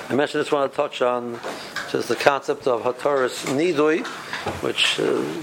I mentioned this one to touch on just the concept of Hataras Nidui, which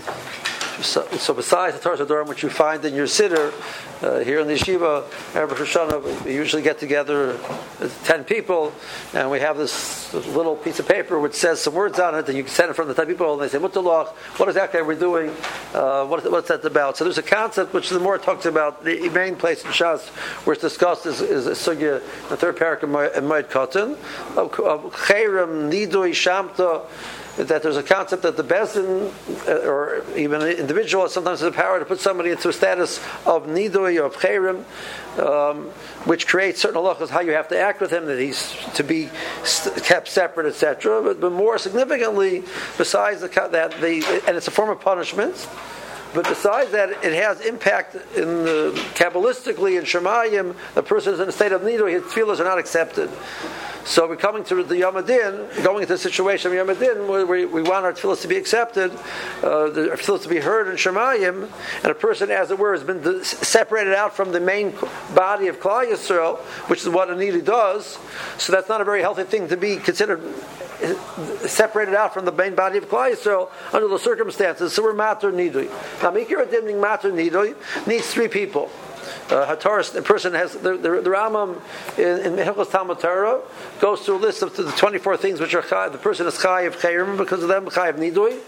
so besides the Hataras Adorim, which you find in your siddur here in the yeshiva, Erev Rosh Hashanah, we usually get together 10 people, and we have this little piece of paper which says some words on it, and you can send it from the 10 people, and they say, Mutalach, what exactly are we doing? What's that about? So there's a concept which the more talks about, the main place in Shas where it's discussed is Sugya, the third paragraph in Moed Katan, of Cherem, Nidui, Shamta, that there's a concept that the Bezdin, or even an individual, sometimes has the power to put somebody into a status of Nidui, or of Cherem, which creates certain halachas how you have to act with him, that he's to be kept separate, etc. But more significantly, besides and it's a form of punishment. But besides that, it has impact in Kabbalistically in Shemayim. The person is in a state of nidui; his tefillas are not accepted. So we're coming to the Yom Adin, going into the situation of Yom Adin, where we want our tefillas to be accepted, our tefillas to be heard in Shemayim, and a person, as it were, has been separated out from the main body of Klal Yisrael, which is what a nidui does. So that's not a very healthy thing to be considered separated out from the main body of Klal Yisrael under the circumstances. So we're matur nidui. Now, Mikir Adin being matur nidui needs 3 people. Hataras, the person has the Rambam in Hilchos Talmud Torah goes through a list of the 24 things which are chai. The person is chayiv cherem because of them, chayiv nidui,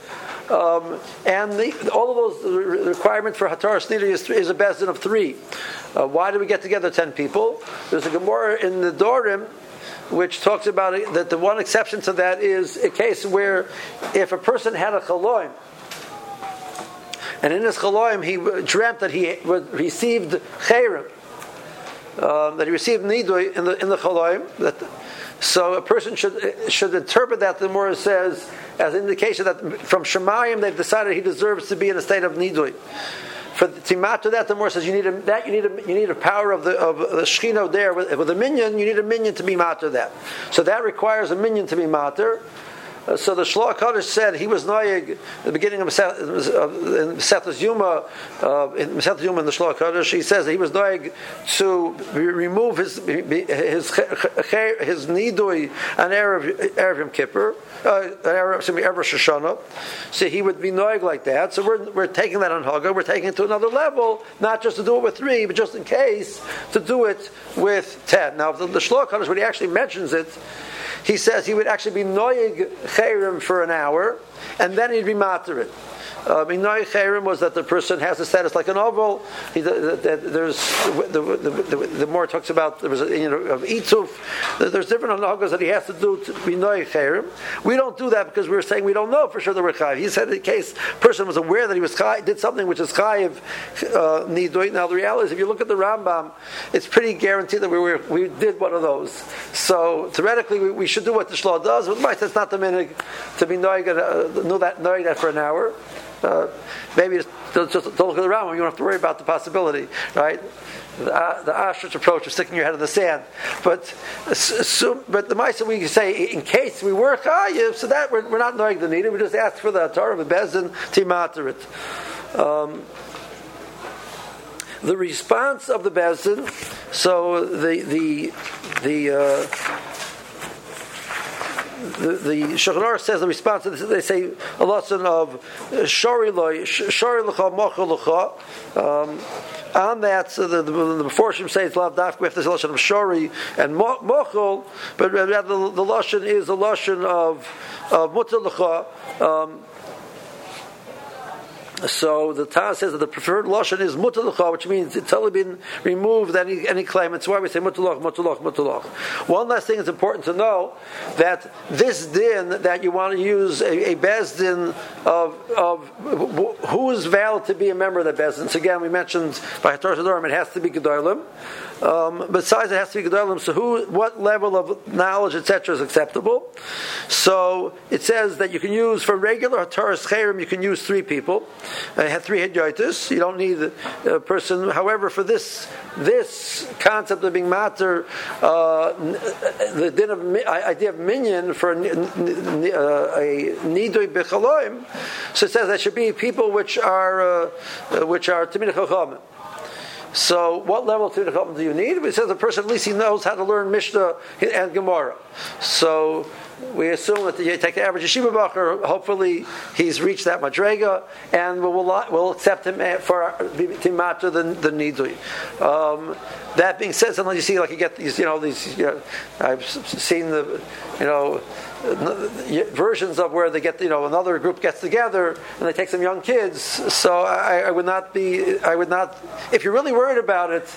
and all of those requirements for Hataras nidui is a bezdin of 3. Why do we get together 10 people? There's a Gemara in the Dorim which talks about it, that the one exception to that is a case where if a person had a chaloim, and in his chaloim he dreamt that he received cherem, that he received nidui in the chaloim. So a person should interpret that. The Gemara says as an indication that from Shemayim they've decided he deserves to be in a state of nidui. For the timat to that, the Gemara says you need a power of the Shechina there with a minion. You need a minion to be matter that. So that requires a minion to be matter. So the Shloach Kodesh said he was noyeg at the beginning of Mesechus Yuma, in Mesechus Yuma in the Shloach Kodesh. He says that he was noyeg to remove his nidui on Erev Yom Kippur, Erev Rosh Hashanah. So he would be noyeg like that. So we're taking that on Haga. We're taking it to another level, not just to do it with 3, but just in case to do it with 10. Now the Shloach Kodesh, when he actually mentions it, he says he would actually be noyeg cherem for an hour, and then he'd be mater it. Noyeg cherem was that the person has a status like an oval. The more it talks about there was of ituf. There's different halagas that he has to do to be noyeg cherem. We don't do that because we're saying we don't know for sure that we're chayiv. He said in case person was aware that he was chayiv, did something which is chayiv nidui. Now the reality is, if you look at the Rambam, it's pretty guaranteed that we did one of those. So theoretically, we should do what the Shloach does. But that's not the minhag to be noyeg that for an hour. Maybe just don't look at the Rambam. You don't have to worry about the possibility, right? The Ashrish approach of sticking your head in the sand. But the Maisa we can say in case we were chayiv, so that we're not knowing the need. We just ask for the Torah of the Bezdin to matter it. The response of the Bezdin. So the Shulchan Aruch says the response to this, they say a lesson of shori l'cha mochel l'cha. On that, so the Meforshim say it's lav dafka. We have this lesson of shori and mochel, but rather the lesson is the lesson of mutar l'cha. So the Taz says that the preferred lashon is mutalach, which means it's only been removed any claim. It's why we say mutalach. One last thing is important to know, that this din that you want to use a bezdin of who is valid to be a member of the bezdin. So again, we mentioned by Hataras Adorim it has to be gedolim. Besides, it has to be gedolim. So what level of knowledge, etc., is acceptable? So it says that you can use for regular Hataras Cherem, you can use 3 people. Had 3 hidyotis. You don't need a person. However, for this concept of being mater, the din of idea of minyan for a nidui b'chaloim, so it says that should be people which are Talmidei Chachamim. So, what level of Talmidei Chachamim do you need? It says the person at least he knows how to learn Mishnah and Gemara. So we assume that you take the average yeshiva bacher, hopefully he's reached that madrega, and we'll accept him for timata the nidui. That being said, sometimes you see like you get these, I've seen the, versions of where they get, another group gets together and they take some young kids. So I would not, if you're really worried about it,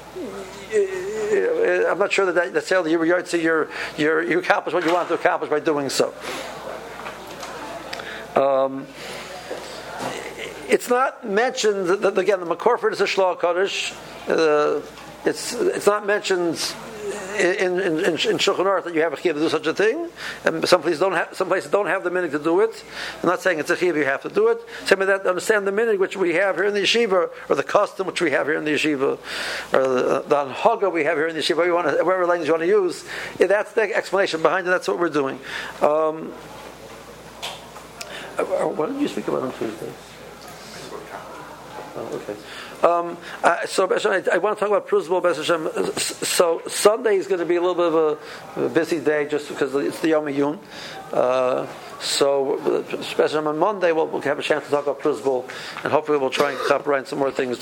I'm not sure that necessarily you accomplish what you want to accomplish by doing so. It's not mentioned that again the makor for this is Shloah Kodesh. It's not mentioned in Shulchan Aruch that you have a chiyuv to do such a thing, and some places don't have the minhag to do it. I'm not saying it's a chiyuv you have to do it. Same with that, understand the minhag which we have here in the yeshiva, or the custom which we have here in the yeshiva, or the anhaga we have here in the yeshiva. Whatever language you want to use, that's the explanation behind it. That's what we're doing. Why did you speak about on Tuesday? Oh, okay. So I want to talk about Pruzbul Be'ez Hashem. So Sunday is going to be a little bit of a busy day just because it's the Yom Yun. So especially on Monday we'll have a chance to talk about Pruzbul, and hopefully we'll try and copyright some more things.